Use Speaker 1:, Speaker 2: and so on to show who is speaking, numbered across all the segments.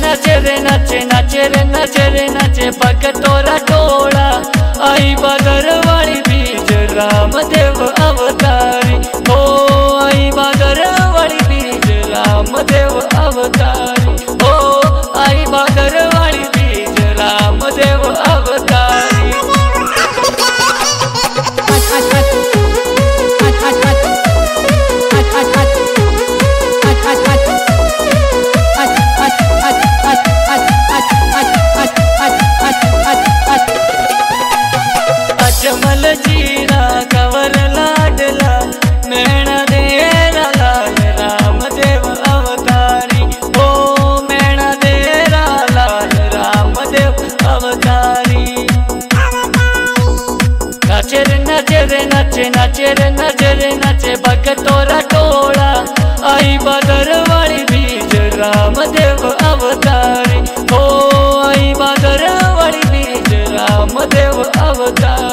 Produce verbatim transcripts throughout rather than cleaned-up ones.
Speaker 1: नाचे रे नाचे नाचे रे नाचे रे नाचे भगतोरा टोळा आई बादरवाडी बीज रामदेव अवतारी। हो आई बादरवाडी बीज रामदेव अवतारी। हो आई बादरवाडी बीज रामदेव अवतारी। अजमल जीरा कवर लाडला मैणा देरा लाल रामदेव अवतारी। हो मैणा देरा लाल रामदेव अवतारी। नाचे रे नाचे रे नाचे नाचे रे नाचे रे नाचे भगतोरा टोळा आई बादरवाडी बीज रामदेव अवतारी। हो आई बादरवाडी बीज रामदेव अवतारी।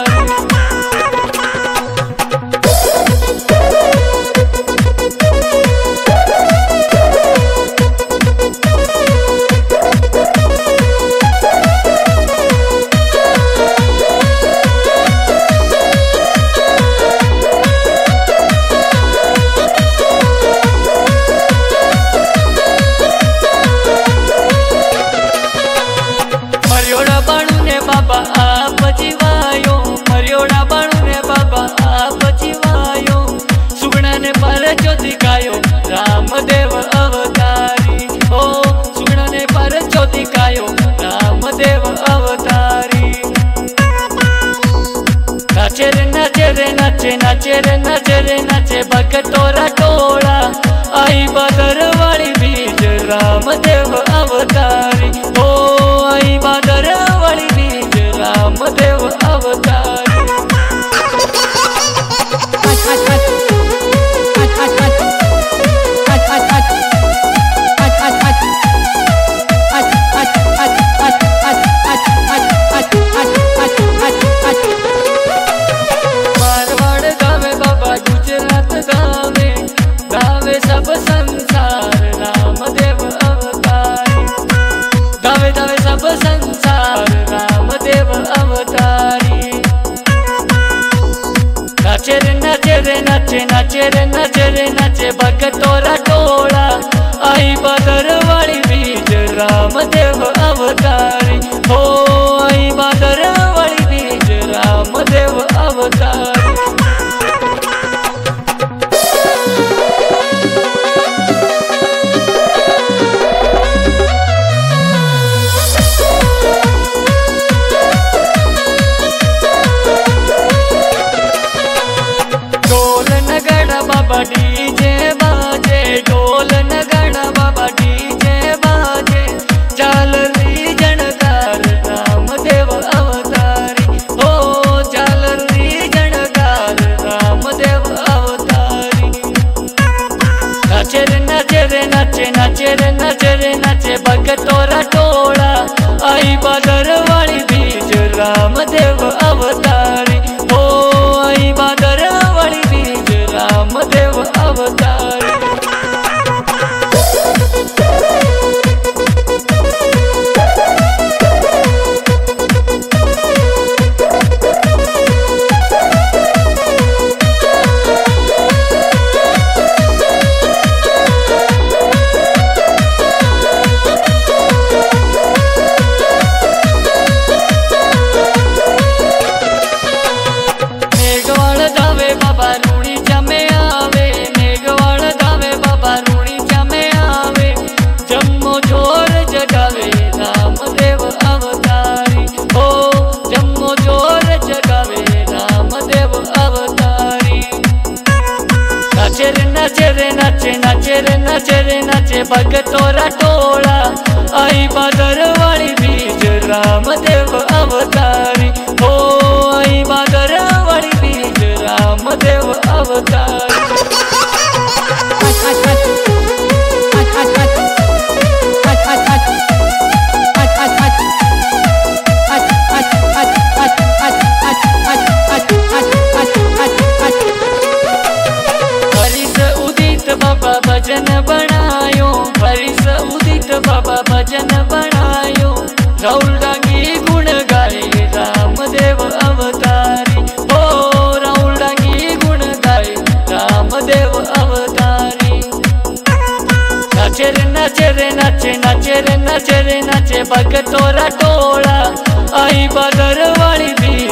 Speaker 1: मर्योड़ा बाणू ने बाबा आप जीवायो, मर्योड़ा बाणू ने बाबा आप जीवायो। सुगना ने पर ज्योति गायो रामदेव अवतारी। हो सुगना ने पर ज्योति गायो रामदेव अवतारी। नाचे रे नाचे रे नाचे नाचे रे नाचे रे नाचे भगतोरा टोळा आई बादरवाडी बीज रामदेव अवतारी। हो आई बादरवाडी बीज रामदेव अवतारी। मारवाड़ गावे बाबा गुजरात गावे, गावे सब संसार रामदेव अवतारी। गावे गावे सब संसार रामदेव अवतारी। नाचे रे नाचे रे नाचे नाचे रे नाचे रे नाचे भगतोरा टोळा आई बादरवाडी बीज रामदेव अवतारी। हो आई बादरवाडी बीज रामदेव अवतारी। ढोल नगाड़ा बाबा डीजे बाजे, ढोल नगाड़ा बाबा डीजे बाजे। झालरी जनकार रामदेव अवतारी। हो झालरी जनकार रामदेव अवतारी। नाचे रे नाचे रे नाचे नाचे रे नाचे रे नाचे भगतोरा टोळा आई बादरवाडी बीज रामदेव अवतारी। हो आई बादरवाडी बीज रामदेव अवतारी। मेघवाड़ गावे बाबा रूड़ी जमे आवे, मेघवाड़ गावे बाबा रूड़ी जमे आवे। जम्मो जोर जगावे रामदेव अवतारी। हो जम्मो जोर जगावे रामदेव अवतारी। नाचे रे नाचे रे नाचे नाचे रे नाचे रे नाचे भगतोरा टोळा आई बादरवाडी बीज रामदेव अवतारी। हो आई बादरवाडी बीज रामदेव अवतारी। भजन बनायो, हरिस उदित बाबा भजन છે ભગતોરા ટોળા અહીં બદર વાળી